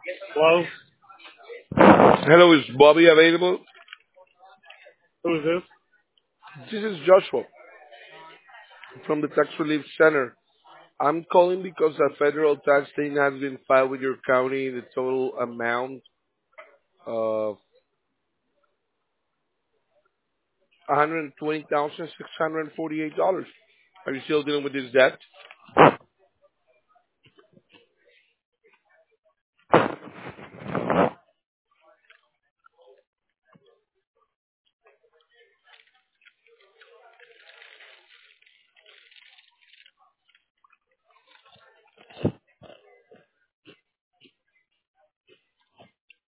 Hello, Hello, is Bobby available? who is this? This is Joshua from the Tax Relief Center. I'm calling because a federal tax lien has been filed with your county. The total amount of $120,648. Are you still dealing with this debt?